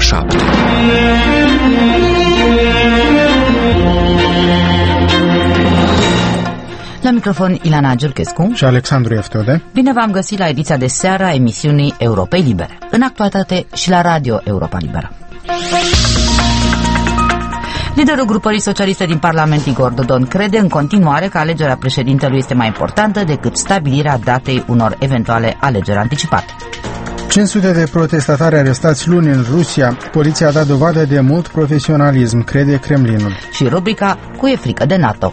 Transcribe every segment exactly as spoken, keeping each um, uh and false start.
șapte. La microfon Ilana Giurchescu și Alexandru Eftode. Bine v-am găsit la ediția de seară a emisiunii Europei Libere, în actualitate și la Radio Europa Liberă. Liderul grupării socialiste din Parlament, Igor Dodon, crede în continuare că alegerea președintelui este mai importantă decât stabilirea datei unor eventuale alegeri anticipate. cinci sute de protestatari arestați luni în Rusia. Poliția a dat dovadă de mult profesionalism, crede Kremlinul. Și rubrica Cu e frică de NATO.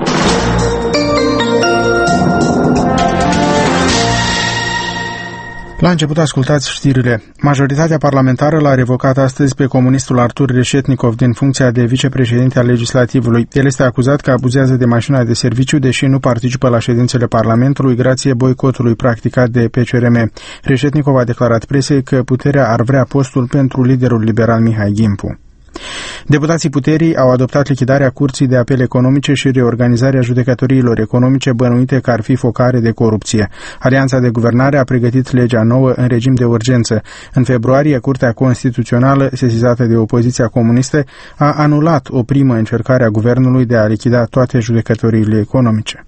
La început ascultați știrile. Majoritatea parlamentară l-a revocat astăzi pe comunistul Artur Reșetnikov din funcția de vicepreședinte al legislativului. El este acuzat că abuzează de mașina de serviciu, deși nu participă la ședințele Parlamentului grație boicotului practicat de P C R M. Reșetnikov a declarat presei că puterea ar vrea postul pentru liderul liberal Mihai Gimpu. Deputații puterii au adoptat lichidarea Curții de Apel Economice și reorganizarea judecătoriilor economice bănuite că ar fi focare de corupție. Alianța de guvernare a pregătit legea nouă în regim de urgență. În februarie, Curtea Constituțională, sesizată de opoziția comunistă, a anulat o primă încercare a guvernului de a lichida toate judecătoriile economice.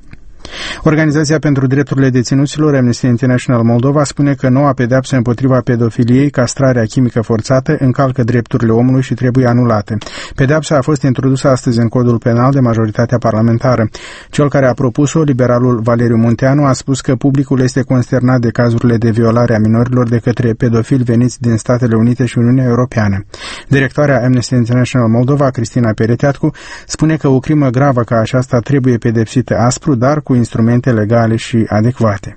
Organizația pentru drepturile deținuților Amnesty International Moldova spune că noua pedeapsă împotriva pedofiliei, castrarea chimică forțată, încalcă drepturile omului și trebuie anulate. Pedeapsa a fost introdusă astăzi în codul penal de majoritatea parlamentară. Cel care a propus-o, liberalul Valeriu Munteanu, a spus că publicul este consternat de cazurile de violare a minorilor de către pedofili veniți din Statele Unite și Uniunea Europeană. Directoarea Amnesty International Moldova, Cristina Pereteatcu, spune că o crimă gravă ca aceasta trebuie pedepsită aspru, dar cu instrumente legale și adecvate.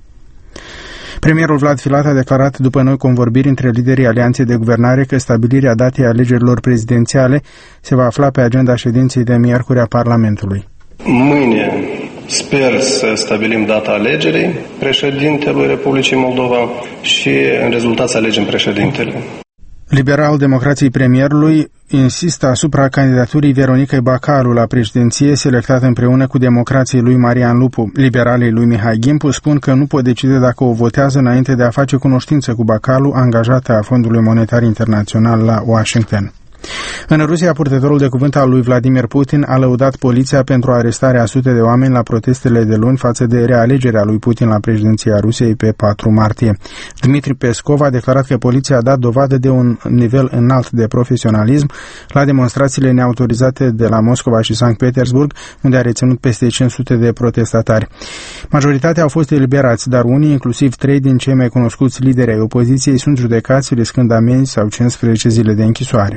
Premierul Vlad Filat a declarat după noi convorbiri între liderii alianței de guvernare că stabilirea datei alegerilor prezidențiale se va afla pe agenda ședinței de miercuri a Parlamentului. Mâine sper să stabilim data alegerii președintelui Republicii Moldova și în rezultat să alegem președintele. Liberal-democrații premierului insistă asupra candidaturii Veronicăi Bacalu la președinție, selectată împreună cu democrații lui Marian Lupu. Liberalii lui Mihai Gimpu spun că nu pot decide dacă o votează înainte de a face cunoștință cu Bacalu, angajată a Fondului Monetar Internațional la Washington. În Rusia, purtătorul de cuvânt al lui Vladimir Putin a lăudat poliția pentru arestarea a sute de oameni la protestele de luni față de realegerea lui Putin la președinția Rusiei pe patru martie. Dmitri Peskov a declarat că poliția a dat dovadă de un nivel înalt de profesionalism la demonstrațiile neautorizate de la Moscova și Sankt Petersburg, unde a reținut peste cinci sute de protestatari. Majoritatea au fost eliberați, dar unii, inclusiv trei din cei mai cunoscuți lideri ai opoziției, sunt judecați riscând amenzi sau cincisprezece zile de închisoare.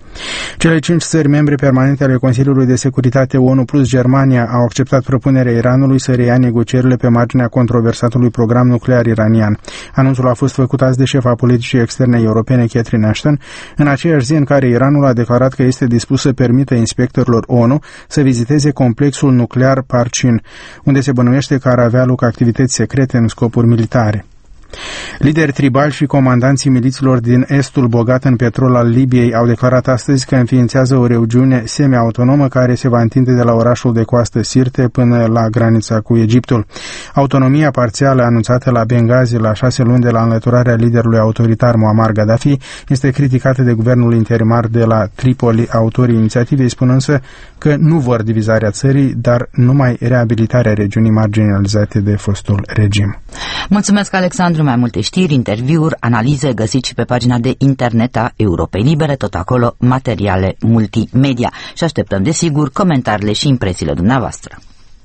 Cele cinci țări membre permanente ale Consiliului de Securitate ONU plus Germania au acceptat propunerea Iranului să reia negocierile pe marginea controversatului program nuclear iranian. Anunțul a fost făcut azi de șefa politicii externe europene Catherine Ashton, în aceeași zi în care Iranul a declarat că este dispus să permită inspectorilor ONU să viziteze complexul nuclear Parchin, unde se bănuiește că ar avea loc activități secrete în scopuri militare. Lideri tribali și comandanții miliților din estul bogat în petrol al Libiei au declarat astăzi că înființează o regiune semi-autonomă care se va întinde de la orașul de coastă Sirte până la granița cu Egiptul. Autonomia parțială anunțată la Benghazi la șase luni de la înlăturarea liderului autoritar Muammar Gaddafi este criticată de guvernul interimar de la Tripoli. Autorii inițiativei spun însă că nu vor divizarea țării, dar numai reabilitarea regiunii marginalizate de fostul regim. Mulțumesc, Alexandru. Mai multe știri, interviuri, analize găsiți și pe pagina de internet a Europei Libere, tot acolo materiale multimedia. Și așteptăm, desigur, comentariile și impresiile dumneavoastră.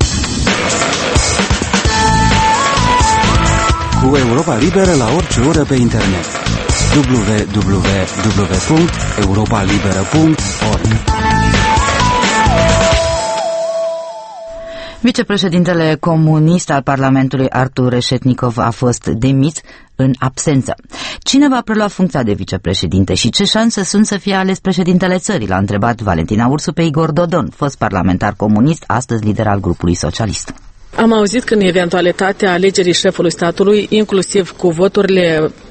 Cu Europa Liberă la orice oră pe internet. w w w punct europa liberă punct org. Vicepreședintele comunist al Parlamentului Artur Reșetnikov a fost demis în absență. Cine va prelua funcția de vicepreședinte și ce șanse sunt să fie ales președintele țării? L-a întrebat Valentina Ursu pe Igor Dodon, fost parlamentar comunist, astăzi lider al grupului socialist. Am auzit că în eventualitatea alegerii șefului statului, inclusiv cu voturile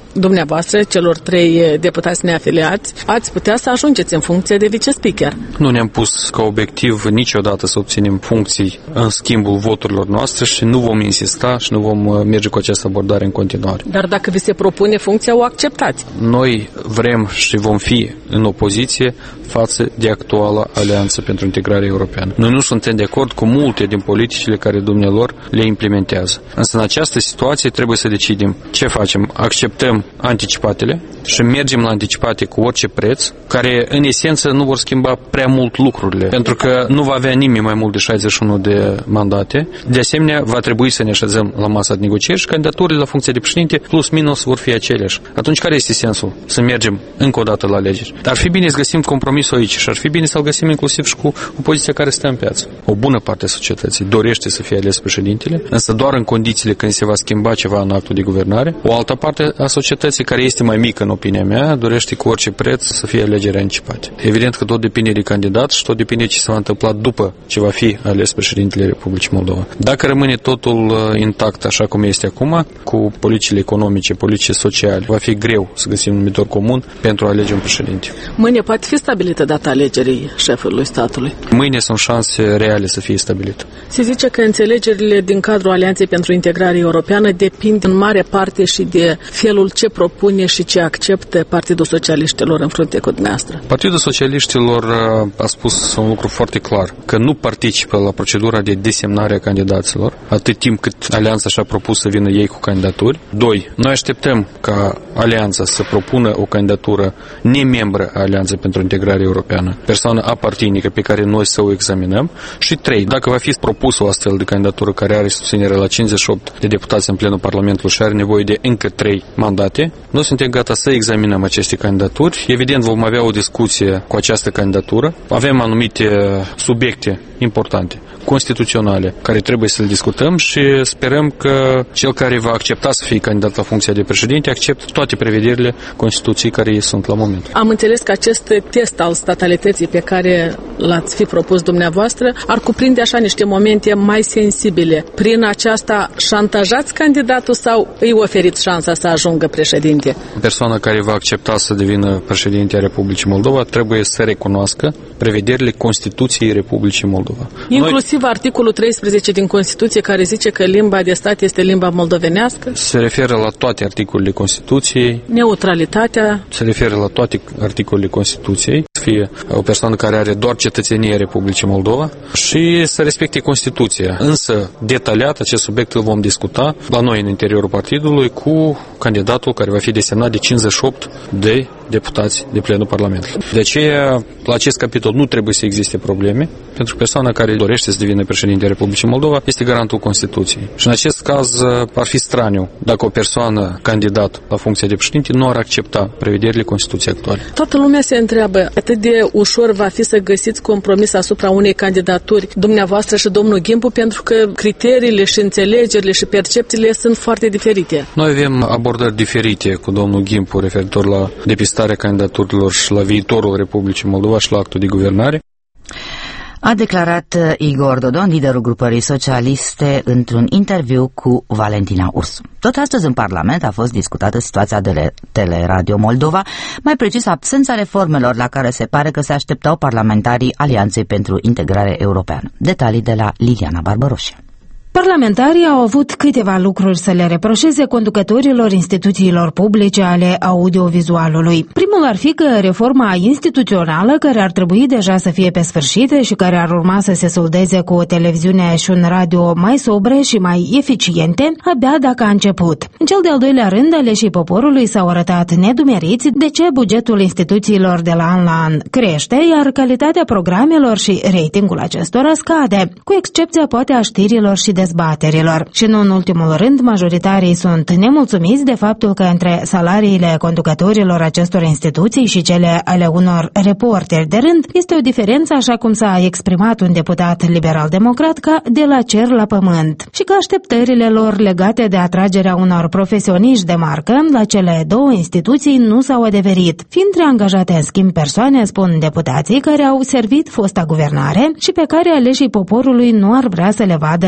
dumneavoastră, celor trei deputați neafiliați, ați putea să ajungeți în funcție de vice-speaker. Nu ne-am pus ca obiectiv niciodată să obținem funcții în schimbul voturilor noastre și nu vom insista și nu vom merge cu această abordare în continuare. Dar dacă vi se propune funcția, o acceptați? Noi vrem și vom fi în opoziție față de actuala Alianță pentru Integrare Europeană. Noi nu suntem de acord cu multe din politicile care dumnealor le implementează. Însă în această situație trebuie să decidem ce facem. Acceptăm anticipatele și mergem la anticipate cu orice preț, care în esență nu vor schimba prea mult lucrurile, pentru că nu va avea nimeni mai mult de șaizeci și unu de mandate. De asemenea, va trebui să ne așezăm la masa de negocieri și candidaturile la funcție de președinte plus minus vor fi aceleași. Atunci care este sensul? Să mergem încă o dată la alegeri. Ar fi bine să găsim compromisul aici și ar fi bine să-l găsim inclusiv și cu opoziția care stă în piață. O bună parte a societății dorește să fie ales președintele, însă doar în condițiile când se va schimba ceva în actul de guvernare. O altă parte a societății, care este mai mică în opinia mea, dorește cu orice preț să fie alegeri anticipate. Evident că tot depinde de candidat și tot depinde ce se va întâmpla după ce va fi ales președintele Republicii Moldova. Dacă rămâne totul intact așa cum este acum, cu politicile economice, politice sociale, va fi greu să găsim un numitor comun pentru a alege un președinte. Mâine poate fi stabilită data alegerii șefului statului. Mâine sunt șanse reale să fie stabilită. Se zice că înțelegerile din cadrul Alianței pentru Integrare Europeană depind în mare parte și de felul ce propune și ce acceptă Partidul Socialiștilor în frunte cu dumneavoastră. Partidul Socialiștilor a spus un lucru foarte clar, că nu participă la procedura de desemnare a candidaților, atât timp cât Alianța și-a propus să vină ei cu candidaturi. Doi, noi așteptăm ca Alianța să propună o candidatură nemembră a Alianței pentru Integrare Europeană, persoană apartinică pe care noi să o examinăm. Și trei, dacă va fi propus o astfel de candidatură care are susținere la cincizeci și opt de deputați în plenul Parlamentului și are nevoie de încă trei mandate, noi suntem gata să examinăm aceste candidaturi. Evident, vom avea o discuție cu această candidatură. Avem anumite subiecte importante, constituționale, care trebuie să le discutăm și sperăm că cel care va accepta să fie candidat la funcția de președinte acceptă toate prevederile Constituției care sunt la moment. Am înțeles că acest test al statalității pe care l-ați fi propus dumneavoastră ar cuprinde așa niște momente mai sensibile. Prin aceasta șantajați candidatul sau îi oferiți șansa să ajungă președinte? Persoana care va accepta să devină președinte a Republicii Moldova trebuie să recunoască prevederile Constituției Republicii Moldova. Inclusiv Noi... articolul treisprezece din Constituție, care zice că limba de stat este limba moldovenească? Se referă la toate articolele Constituției. Neutralitatea? Se referă la toate articolele Constituției. Să fie o persoană care are doar cetățenie Republicii Moldova și să respecte Constituția. Însă, detaliat, acest subiect îl vom discuta la noi în interiorul partidului cu candidatul care va fi desemnat de cincizeci și opt de deputați de plenul Parlamentului. De aceea, la acest capitol nu trebuie să existe probleme, pentru că persoana care dorește să devină președinte Republicii Moldova este garantul Constituției. Și în acest caz ar fi straniu dacă o persoană candidat la funcția de președinte nu ar accepta prevederile Constituției actuale. Toată lumea se întreabă atât de ușor va fi să găsiți compromis asupra unei candidaturi, dumneavoastră și domnul Ghimpu, pentru că criteriile și înțelegerile și percepțiile sunt foarte diferite. Noi avem abordări diferite cu domnul Ghimpu referitor la depistarea candidaturilor și la viitorul Republicii Moldova și la actul de guvernare. A declarat Igor Dodon, liderul grupării socialiste, într-un interviu cu Valentina Ursu. Tot astăzi în Parlament a fost discutată situația de Teleradio Moldova, mai precis absența reformelor la care se pare că se așteptau parlamentarii Alianței pentru Integrare Europeană. Detalii de la Liliana Barbaroșia. Parlamentarii au avut câteva lucruri să le reproșeze conducătorilor instituțiilor publice ale audiovizualului. Primul ar fi că reforma instituțională, care ar trebui deja să fie pe sfârșit și care ar urma să se soldeze cu o televiziune și un radio mai sobre și mai eficiente, abia dacă a început. În cel de-al doilea rând, aleșii poporului s-au arătat nedumeriți de ce bugetul instituțiilor de la an la an crește, iar calitatea programelor și ratingul acestora scade, cu excepția poate a știrilor și dezbaterilor. Și nu în ultimul rând, majoritarii sunt nemulțumiți de faptul că între salariile conducătorilor acestor instituții și cele ale unor reporteri de rând este o diferență, așa cum s-a exprimat un deputat liberal-democrat, ca de la cer la pământ, și că așteptările lor legate de atragerea unor profesioniști de marcă la cele două instituții nu s-au adeverit, fiind reangajate în schimb persoane, spun deputații, care au servit fosta guvernare și pe care aleșii poporului nu ar vrea să le vadă în instituții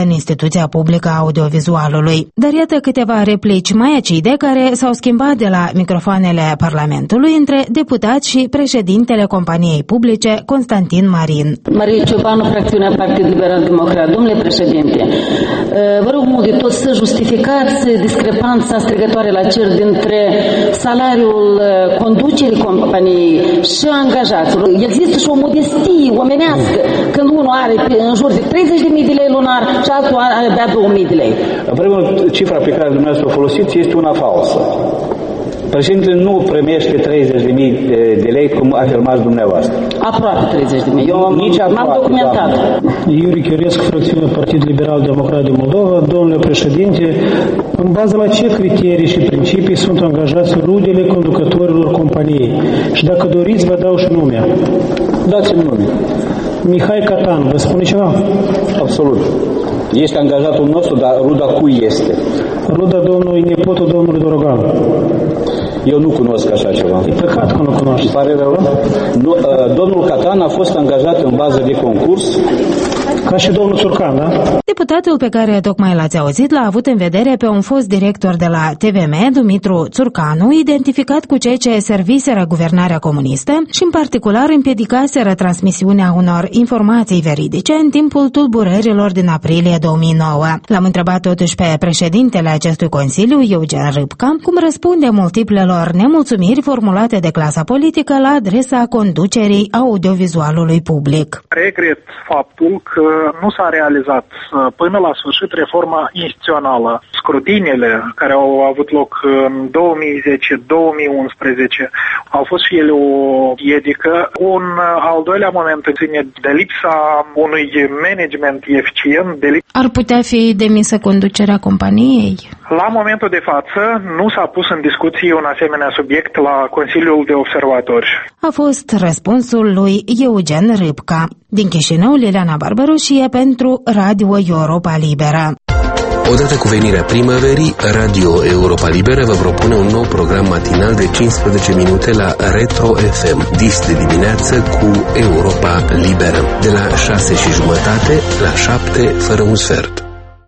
instituția publică a audiovizualului. Dar iată câteva replici mai acide care s-au schimbat de la microfoanele Parlamentului între deputați și președintele companiei publice, Constantin Marin. Marie Ciobanu, fracțiunea Partid Liberal Democrat. Domnule președinte, vă rog mult de tot să justificați discrepanța strigătoare la cer dintre salariul conducerii companiei și angajaților. Există și o modestie omenească când unul are în jur de treizeci de mii de lei lunar și altul are abia două mii de lei. În primul rând, cifra pe care dumneavoastră o folosiți este una falsă. Președintele nu primește treizeci de mii de lei, cum afirmați dumneavoastră. Aproape treizeci de mii. Eu am, Nici m-am documentat. Iuri Chioresc, fracțiunea Partid Liberal Democrat din Moldova. Domnule președinte, în bază la ce criterii și principii sunt angajați rudele conducătorilor companiei? Și dacă doriți, vă dau și numea. Dați-mi nume. Mihai Catan, vă spune ceva? Absolut. Este angajatul nostru, dar ruda cui este? Ruda domnului, nepotul domnului Dorogan. Eu nu cunosc așa ceva. E păcat că nu cunoști. Îmi pare rău. Nu, domnul Catan a fost angajat în bază de concurs. Ca și domnul Țurcan, da? Deputatul pe care tocmai l-ați auzit l-a avut în vedere pe un fost director de la T V M, Dumitru Țurcanu, identificat cu cei ce serviseră guvernarea comunistă și în particular împiedicaseră transmisiunea unor informații veridice în timpul tulburărilor din aprilie două mii nouă. L-am întrebat totuși pe președintele acestui consiliu, Eugen Râpca, cum răspunde multiplelor nemulțumiri formulate de clasa politică la adresa conducerii audiovizualului public. Regret faptul că nu s-a realizat până la sfârșit reforma instituțională. Scrutinele care au avut loc în două mii zece două mii unsprezece au fost și ele o piedică. Un al doilea moment ține de lipsa unui management eficient. De lip- Ar putea fi demisă conducerea companiei? La momentul de față nu s-a pus în discuție un asemenea subiect la Consiliul de Observatori. A fost răspunsul lui Eugen Râpca. Din Chișinău, Liliana Barbaroșie pentru Radio Europa Liberă. Odată cu venirea primăverii, Radio Europa Liberă vă propune un nou program matinal de cincisprezece minute la Retro F M, dis de dimineață cu Europa Liberă, de la șase și jumătate la șapte fără un sfert.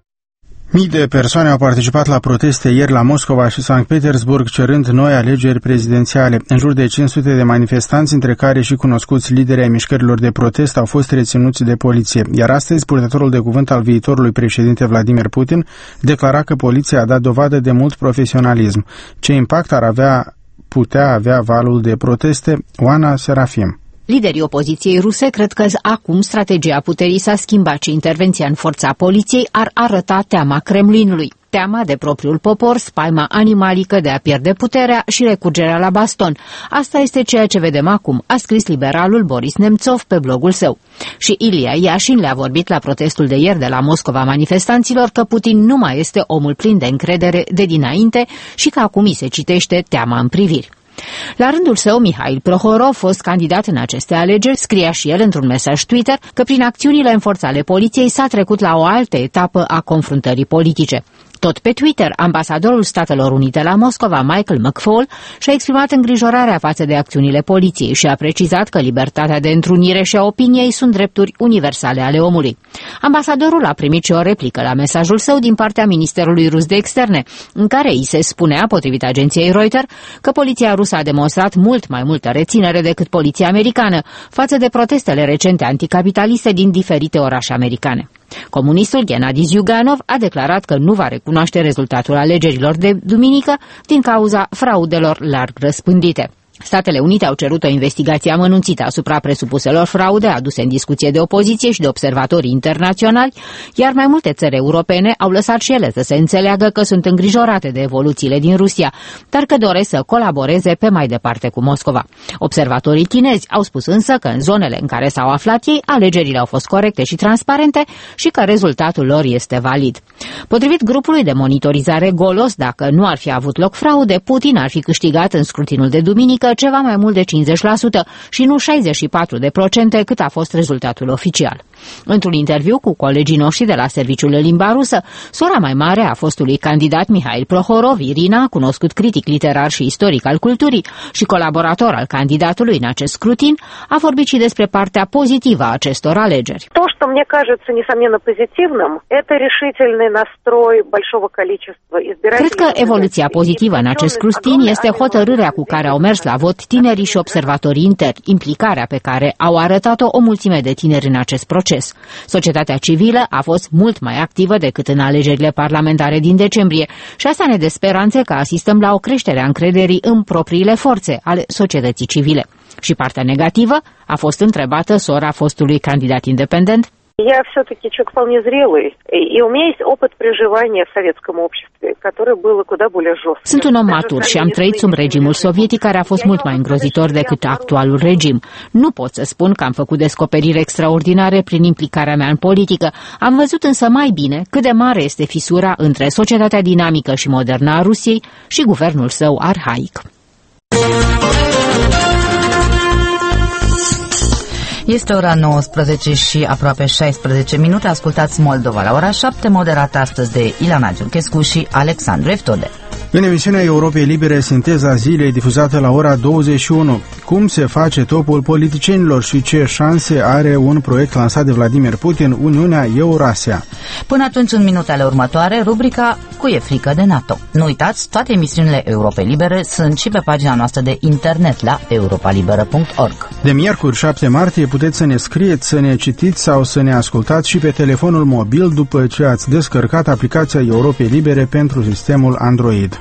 Mii de persoane au participat la proteste ieri la Moscova și Sankt Petersburg cerând noi alegeri prezidențiale. În jur de cinci sute de manifestanți, între care și cunoscuți lideri ai mișcărilor de protest, au fost reținuți de poliție. Iar astăzi, purtătorul de cuvânt al viitorului președinte Vladimir Putin declara că poliția a dat dovadă de mult profesionalism. Ce impact ar avea, putea avea valul de proteste? Oana Serafim. Liderii opoziției ruse cred că acum strategia puterii s-a schimbat și intervenția în forța poliției ar arăta teama Kremlinului. Teama de propriul popor, spaima animalică de a pierde puterea și recurgerea la baston. Asta este ceea ce vedem acum, a scris liberalul Boris Nemțov pe blogul său. Și Ilia Iașin le-a vorbit la protestul de ieri de la Moscova manifestanților că Putin nu mai este omul plin de încredere de dinainte și că acum îi se citește teama în priviri. La rândul său, Mihail Prohorov, fost candidat în aceste alegeri, scria și el într-un mesaj Twitter că prin acțiunile în forța ale poliției s-a trecut la o altă etapă a confruntării politice. Tot pe Twitter, ambasadorul Statelor Unite la Moscova, Michael McFaul, și-a exprimat îngrijorarea față de acțiunile poliției și a precizat că libertatea de întrunire și a opiniei sunt drepturi universale ale omului. Ambasadorul a primit și o replică la mesajul său din partea Ministerului Rus de Externe, în care îi se spunea, potrivit agenției Reuters, că poliția rusă a demonstrat mult mai multă reținere decât poliția americană față de protestele recente anticapitaliste din diferite orașe americane. Comunistul Gennady Zyuganov a declarat că nu va recunoaște rezultatul alegerilor de duminică din cauza fraudelor larg răspândite. Statele Unite au cerut o investigație amănunțită asupra presupuselor fraude aduse în discuție de opoziție și de observatorii internaționali, iar mai multe țări europene au lăsat și ele să se înțeleagă că sunt îngrijorate de evoluțiile din Rusia, dar că doresc să colaboreze pe mai departe cu Moscova. Observatorii chinezi au spus însă că în zonele în care s-au aflat ei, alegerile au fost corecte și transparente și că rezultatul lor este valid. Potrivit grupului de monitorizare Golos, dacă nu ar fi avut loc fraude, Putin ar fi câștigat în scrutinul de duminică ceva mai mult de cincizeci la sută și nu șaizeci și patru la sută cât a fost rezultatul oficial. Într-un interviu cu colegii noștri de la Serviciul de Limba Rusă, sora mai mare a fostului candidat Mihail Prohorov, Irina, cunoscut critic literar și istoric al culturii și colaborator al candidatului în acest scrutin, a vorbit și despre partea pozitivă a acestor alegeri. То, что мне кажется несомненно позитивным, это решительный настрой большого количества избирателей. Cred că evoluția pozitivă în acest scrutin este hotărârea cu care au mers la vot tinerii și observatorii interni, implicarea pe care au arătat-o o mulțime de tineri în acest proces. Societatea civilă a fost mult mai activă decât în alegerile parlamentare din decembrie și asta ne dă speranțe că asistăm la o creștere a încrederii în propriile forțe ale societății civile. Și partea negativă a fost întrebată sora fostului candidat independent. Я все-таки человек вполне зрелый, и у меня есть опыт проживания в советском обществе, которое было куда более жестким. Sunt un om matur și am trăit sub regimul sovietic, care a fost mult mai îngrozitor decât actualul regim. Nu pot să spun că am făcut descoperiri extraordinare prin implicarea mea în politică. Am văzut însă mai bine cât de mare este fisura între societatea dinamică și modernă a Rusiei și guvernul său arhaic. Este ora nouăsprezece și aproape șaisprezece minute. Ascultați Moldova la ora șapte, moderată astăzi de Ilana Giurchescu și Alexandru Eftode. În emisiunea Europei Libere, sinteza zilei difuzată la ora douăzeci și unu. Cum se face topul politicienilor și ce șanse are un proiect lansat de Vladimir Putin, Uniunea Eurasia? Până atunci, în minutele următoare, rubrica Cu e frică de NATO. Nu uitați, toate emisiunile Europei Libere sunt și pe pagina noastră de internet la europalibera punct org. De miercuri șapte martie puteți să ne scrieți, să ne citiți sau să ne ascultați și pe telefonul mobil după ce ați descărcat aplicația Europei Libere pentru sistemul Android.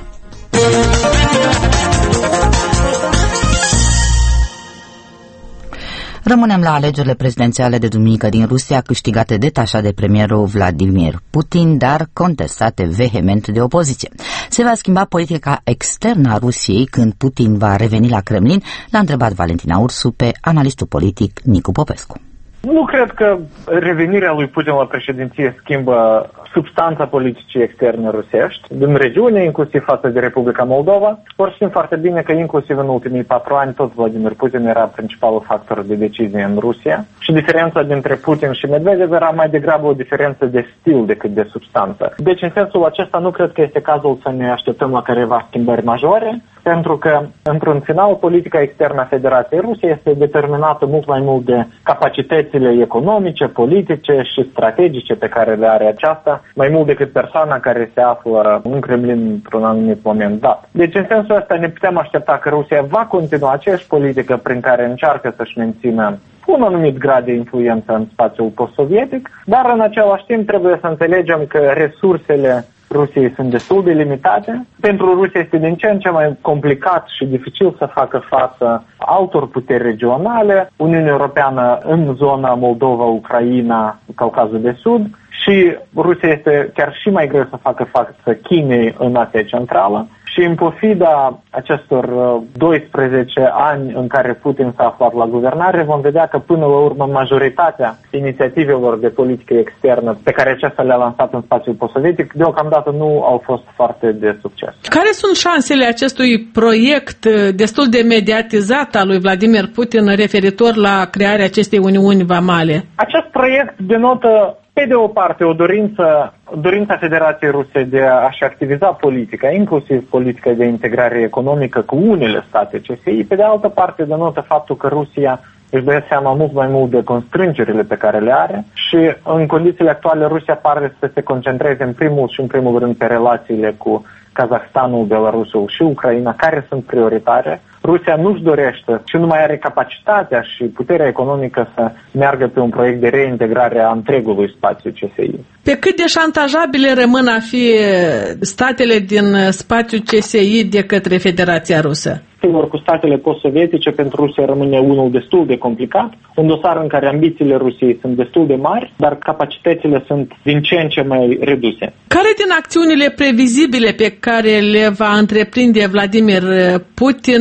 Rămânem la alegerile prezidențiale de duminică din Rusia, câștigate detașat de premierul Vladimir Putin, dar contestate vehement de opoziție. Se va schimba politica externă a Rusiei când Putin va reveni la Kremlin? L-a întrebat Valentina Ursu pe analistul politic Nicu Popescu. Nu cred că revenirea lui Putin la președinție schimbă substanța politicii externe rusești din regiune, inclusiv față de Republica Moldova. Or știm foarte bine că inclusiv în ultimii patru ani tot Vladimir Putin era principalul factor de decizie în Rusia și diferența dintre Putin și Medvedev era mai degrabă o diferență de stil decât de substanță. Deci în sensul acesta nu cred că este cazul să ne așteptăm la careva schimbări majore, pentru că, într-un final, politica externă a Federației Rusiei este determinată mult mai mult de capacitățile economice, politice și strategice pe care le are aceasta, mai mult decât persoana care se află în Kremlin într-un anumit moment dat. Deci, în sensul ăsta, ne putem aștepta că Rusia va continua aceeași politică prin care încearcă să-și mențină un anumit grad de influență în spațiul post-sovietic, dar în același timp trebuie să înțelegem că resursele Rusiei sunt destul de limitate. Pentru Rusia este din ce în ce mai complicat și dificil să facă față altor puteri regionale, Uniunea Europeană în zona Moldova, Ucraina, Caucazul de Sud, și Rusia este chiar și mai greu să facă față Chinei în Asia Centrală. Și în pofida acestor doisprezece ani în care Putin s-a aflat la guvernare, vom vedea că până la urmă majoritatea inițiativelor de politică externă pe care acesta le-a lansat în spațiul post-sovietic deocamdată nu au fost foarte de succes. Care sunt șansele acestui proiect destul de mediatizat al lui Vladimir Putin referitor la crearea acestei uniuni vamale? Acest proiect denotă pe de o parte o dorință, dorința Federației Ruse de a-și activiza politica, inclusiv politica de integrare economică cu unele state C S I, pe de altă parte denotă faptul că Rusia își dă seama mult mai mult de constrângerile pe care le are și în condițiile actuale Rusia pare să se concentreze în primul și în primul rând pe relațiile cu Kazahstanul, Belarusul și Ucraina, care sunt prioritare. Rusia nu-și dorește și nu mai are capacitatea și puterea economică să meargă pe un proiect de reintegrare a întregului spațiu C S I. Pe cât de șantajabile rămân a fi statele din spațiul C S I de către Federația Rusă? Sigur, cu statele post-sovietice pentru Rusia rămâne unul destul de complicat, un dosar în care ambițiile Rusiei sunt destul de mari, dar capacitățile sunt din ce în ce mai reduse. Care din acțiunile previzibile pe care le va întreprinde Vladimir Putin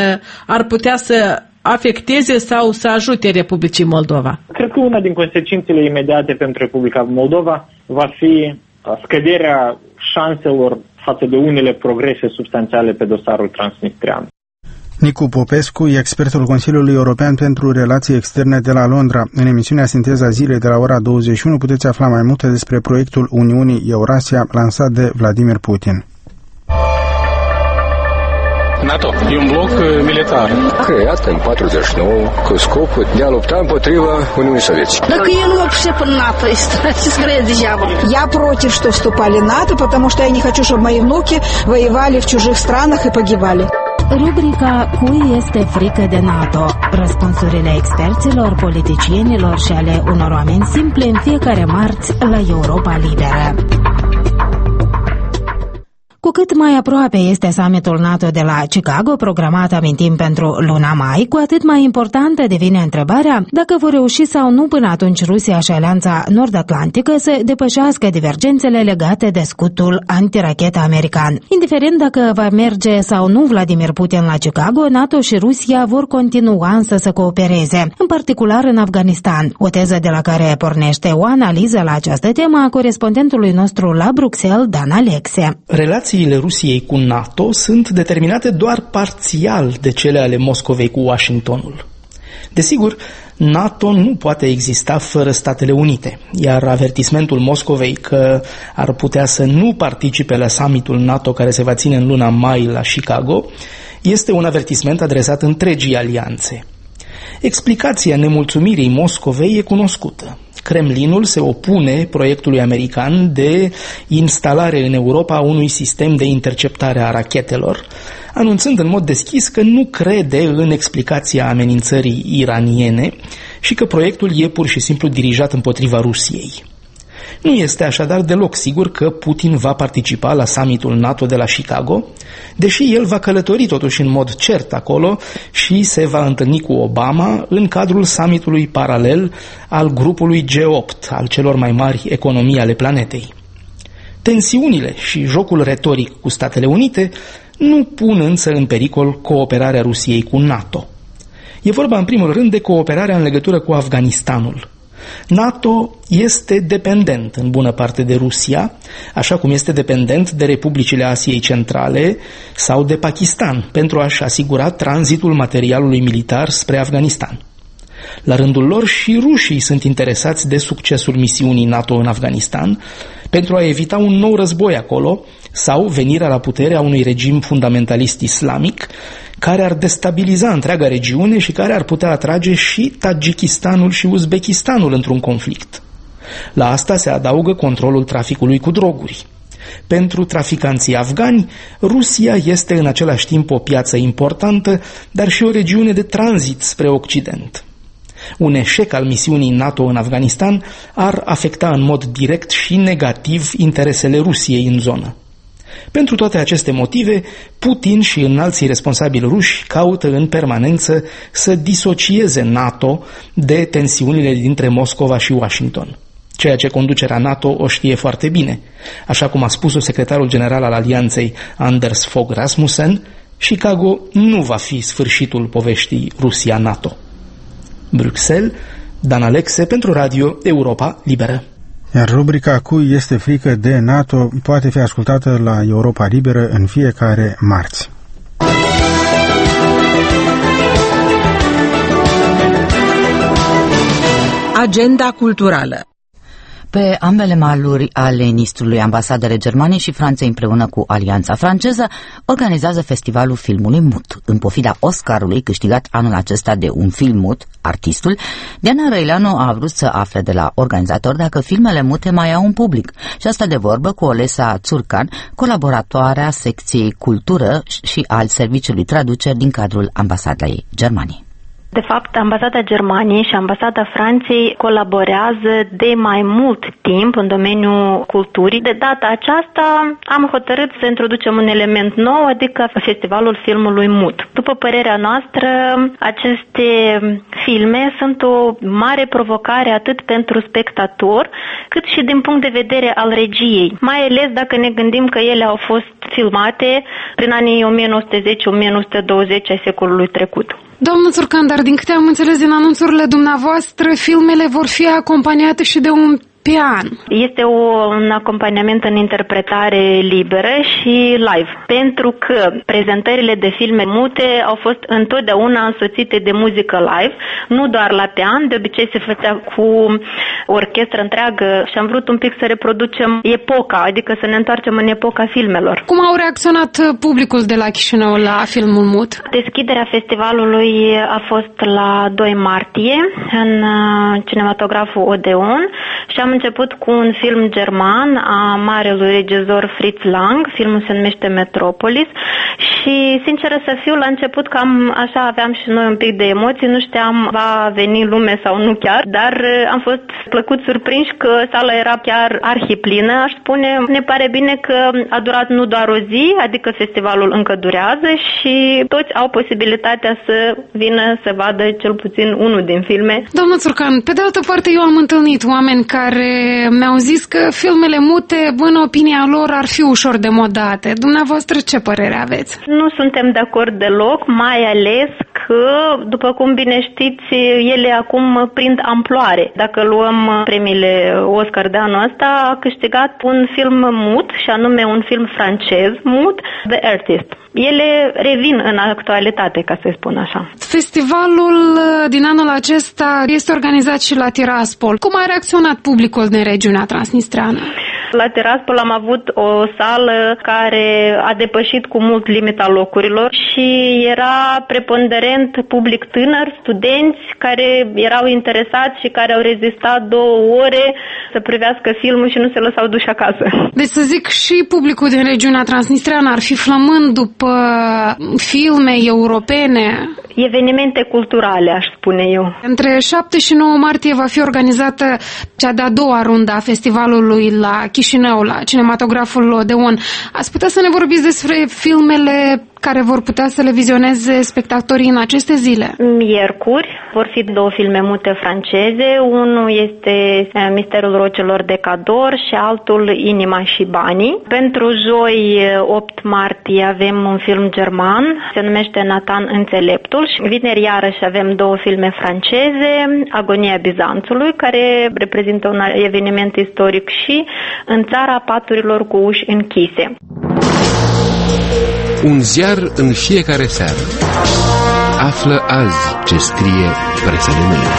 ar putea să afecteze sau să ajute Republicii Moldova? Cred că una din consecințele imediate pentru Republica Moldova va fi scăderea șanselor față de unele progrese substanțiale pe dosarul transnistrian. Nicu Popescu e expertul Consiliului European pentru Relații Externe de la Londra. În emisiunea Sinteza Zilei de la ora douăzeci și unu puteți afla mai multe despre proiectul Uniunii Eurasia lansat de Vladimir Putin. NATO e un bloc militar creat în patruzeci și nouă cu scopul de a lupta împotriva Uniunii Sovietice. Так и он вообще по НАТО, скорее дьявол. Я против, что вступали в НАТО, потому что я не хочу, чтобы мои внуки воевали в чужих странах и погибали. Rubrica Cui este frică de NATO? Răspunsurile experților, politicienilor și ale unor oameni simple în fiecare marți la Europa Liberă. Cu cât mai aproape este summitul NATO de la Chicago, programat, amintim, pentru luna mai, cu atât mai importantă devine întrebarea dacă vor reuși sau nu până atunci Rusia și Alianța Nord-Atlantică să depășească divergențele legate de scutul antirachetă american. Indiferent dacă va merge sau nu Vladimir Putin la Chicago, NATO și Rusia vor continua însă să coopereze, în particular în Afganistan, o teză de la care pornește o analiză la această temă a corespondentului nostru la Bruxelles, Dan Alexe. Relații Relațiile Rusiei cu NATO sunt determinate doar parțial de cele ale Moscovei cu Washingtonul. Desigur, NATO nu poate exista fără Statele Unite, iar avertismentul Moscovei că ar putea să nu participe la summitul NATO care se va ține în luna mai la Chicago este un avertisment adresat întregii alianțe. Explicația nemulțumirii Moscovei e cunoscută. Kremlinul se opune proiectului american de instalare în Europa a unui sistem de interceptare a rachetelor, anunțând în mod deschis că nu crede în explicația amenințării iraniene și că proiectul e pur și simplu dirijat împotriva Rusiei. Nu este așadar deloc sigur că Putin va participa la summitul NATO de la Chicago, deși el va călători totuși în mod cert acolo și se va întâlni cu Obama în cadrul summitului paralel al grupului G opt, al celor mai mari economii ale planetei. Tensiunile și jocul retoric cu Statele Unite nu pun însă în pericol cooperarea Rusiei cu NATO. E vorba în primul rând de cooperarea în legătură cu Afganistanul. NATO este dependent în bună parte de Rusia, așa cum este dependent de republicile Asiei Centrale sau de Pakistan pentru a-și asigura tranzitul materialului militar spre Afganistan. La rândul lor și rușii sunt interesați de succesul misiunii NATO în Afganistan pentru a evita un nou război acolo sau venirea la putere a unui regim fundamentalist islamic care ar destabiliza întreaga regiune și care ar putea atrage și Tajikistanul și Uzbekistanul într-un conflict. La asta se adaugă controlul traficului cu droguri. Pentru traficanții afgani, Rusia este în același timp o piață importantă, dar și o regiune de tranzit spre Occident. Un eșec al misiunii NATO în Afganistan ar afecta în mod direct și negativ interesele Rusiei în zonă. Pentru toate aceste motive, Putin și înalții responsabili ruși caută în permanență să disocieze NATO de tensiunile dintre Moscova și Washington. Ceea ce conducerea NATO o știe foarte bine. Așa cum a spus secretarul general al alianței Anders Fogh Rasmussen, Chicago nu va fi sfârșitul poveștii Rusia-NATO. Bruxelles, Dan Alexe pentru Radio Europa Liberă. Iar rubrica Cui este frică de NATO poate fi ascultată la Europa Liberă în fiecare marți. Agenda culturală. Pe ambele maluri ale Nistrului, ambasadele Germaniei și Franței împreună cu Alianța Franceză organizează festivalul filmului mut. În pofida Oscarului câștigat anul acesta de un film mut, Artistul, Diana Răileanu a vrut să afle de la organizator dacă filmele mute mai au un public. Și asta de vorbă cu Olesa Țurcan, colaboratoarea secției Cultură și al Serviciului Traduceri din cadrul Ambasadei Germaniei. De fapt, Ambasada Germaniei și Ambasada Franței colaborează de mai mult timp în domeniul culturii. De data aceasta am hotărât să introducem un element nou, adică Festivalul Filmului Mut. După părerea noastră, aceste filme sunt o mare provocare atât pentru spectator, cât și din punct de vedere al regiei. Mai ales dacă ne gândim că ele au fost filmate prin anii nouăsprezece zece nouăsprezece douăzeci ai secolului trecut. Domnul Țurcan, dar din câte am înțeles din anunțurile dumneavoastră, filmele vor fi acompaniate și de un pe an. Este o, un acompaniament în interpretare liberă și live, pentru că prezentările de filme mute au fost întotdeauna însoțite de muzică live, nu doar la pian, de obicei se făcea cu orchestră întreagă și am vrut un pic să reproducem epoca, adică să ne întoarcem în epoca filmelor. Cum au reacționat publicul de la Chișinău la filmul mut? Deschiderea festivalului a fost la doi martie în cinematograful Odeon și am început cu un film german a marelui regizor Fritz Lang, filmul se numește Metropolis și, sinceră să fiu, la început cam așa aveam și noi un pic de emoții, nu știam va veni lume sau nu chiar, dar am fost plăcut surprinși că sala era chiar arhiplină, aș spune. Ne pare bine că a durat nu doar o zi, adică festivalul încă durează și toți au posibilitatea să vină să vadă cel puțin unul din filme. Doamnă Țurcan, pe de altă parte eu am întâlnit oameni care mi-au zis că filmele mute, în opinia lor, ar fi ușor demodate. Dumneavoastră ce părere aveți? Nu suntem de acord deloc, mai ales că, după cum bine știți, ele acum prind amploare. Dacă luăm premiile Oscar de anul ăsta, a câștigat un film mut, și anume un film francez mut, The Artist. Ele revin în actualitate, ca să spun așa. Festivalul din anul acesta este organizat și la Tiraspol. Cum a reacționat publicul din regiunea transnistreană? La Tiraspol am avut o sală care a depășit cu mult limita locurilor și era preponderent public tânăr, studenți care erau interesați și care au rezistat două ore să privească filmul și nu se lăsau duși acasă. Deci să zic, și publicul din regiunea transnistreană ar fi flămând după filme europene? Evenimente culturale, aș spune eu. Între șapte și nouă martie va fi organizată cea de-a doua rundă a festivalului la Chișinău, la cinematograful Odeon. Ați putea să ne vorbiți despre filmele care vor putea să le vizioneze spectatorii în aceste zile? Miercuri vor fi două filme mute franceze. Unul este Misterul rocelor de Cador și altul Inima și banii. Pentru joi, opt martie, avem un film german, se numește Nathan Înțeleptul, și vineri iarăși avem două filme franceze, Agonia Bizanțului, care reprezintă un eveniment istoric, și În țara paturilor cu uși închise. Un ziar în fiecare seară. Află azi ce scrie presa de mâine.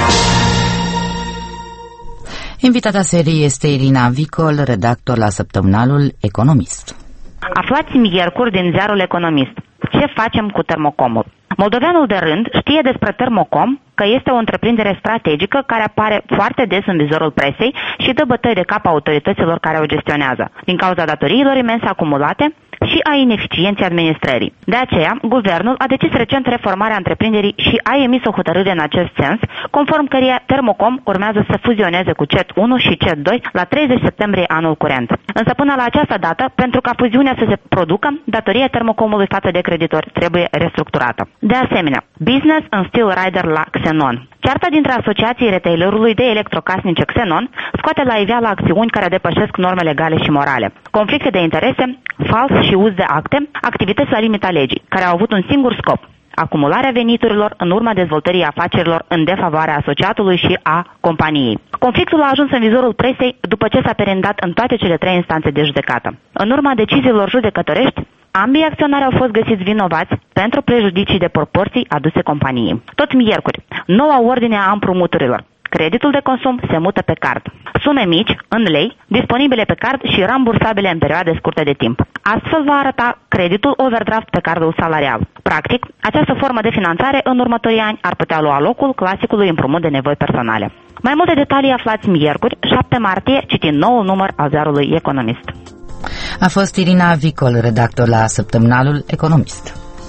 Invitata seriei este Irina Vicol, redactor la săptămânalul Economist. Aflați miercuri din ziarul Economist. Ce facem cu Termocomul? Moldoveanul de rând știe despre Termocom că este o întreprindere strategică care apare foarte des în vizorul presei și dă bătăi de cap autorităților care o gestionează, din cauza datoriilor imense acumulate și a ineficienței administrării. De aceea, guvernul a decis recent reformarea întreprinderii și a emis o hotărâre în acest sens, conform căreia Termocom urmează să fuzioneze cu C E T unu și C E T doi la treizeci septembrie anul curent. Însă până la această dată, pentru ca fuziunea să se producă, datoria Termocomului față de creditori trebuie restructurată. De asemenea, business în stil rider la Xenon. Cearta dintre asociații retailerului de electrocasnice Xenon scoate la iveală acțiuni care depășesc norme legale și morale. Conflicte de interese, fals și uz de acte, activități la limita legii, care au avut un singur scop: acumularea veniturilor în urma dezvoltării afacerilor în defavoarea asociatului și a companiei. Conflictul a ajuns în vizorul presei după ce s-a perendat în toate cele trei instanțe de judecată. În urma deciziilor judecătorești, ambii acționari au fost găsiți vinovați pentru prejudicii de proporții aduse companiei. Tot miercuri, noua ordine a împrumuturilor. Creditul de consum se mută pe card. Sume mici, în lei, disponibile pe card și rambursabile în perioade scurte de timp. Astfel va arăta creditul overdraft pe cardul salarial. Practic, această formă de finanțare în următorii ani ar putea lua locul clasicului împrumut de nevoi personale. Mai multe detalii aflați miercuri, șapte martie, citind noul număr al ziarului Economist. A fost Irina Vicol, redactor la săptămânalul Economist.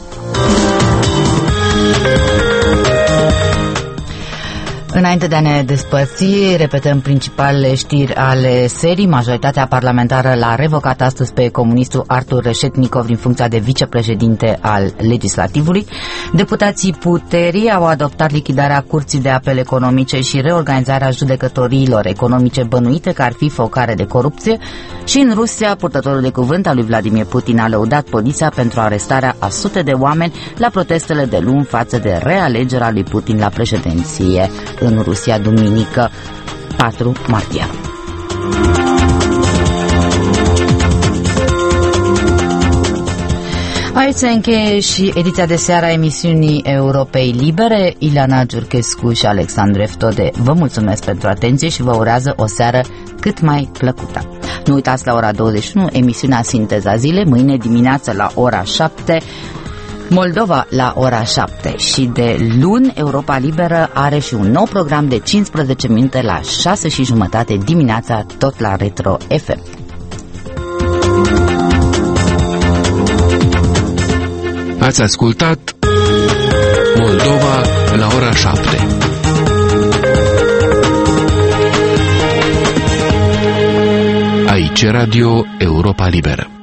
Înainte de a ne despărți, repetăm principalele știri ale serii. Majoritatea parlamentară l-a revocat astăzi pe comunistul Artur Reșetnikov din funcția de vicepreședinte al Legislativului. Deputații puterii au adoptat lichidarea Curții de Apel Economice și reorganizarea judecătoriilor economice bănuite că ar fi focare de corupție. Și în Rusia, purtătorul de cuvânt al lui Vladimir Putin a lăudat poliția pentru arestarea a sute de oameni la protestele de luni față de realegerea lui Putin la președinție în Rusia, duminică patru martie. Aici se încheie și ediția de seară a emisiunii Europei Libere. Ileana Giurchescu și Alexandru Eftode vă mulțumesc pentru atenție și vă urează o seară cât mai plăcută. Nu uitați, la ora douăzeci și unu, emisiunea Sinteza Zilei, mâine dimineață la ora șapte, Moldova la ora șapte, și de luni Europa Liberă are și un nou program de cincisprezece minute la șase și jumătate dimineața, tot la Retro F M. Ați ascultat Moldova la ora șapte. Aici Radio Europa Liberă.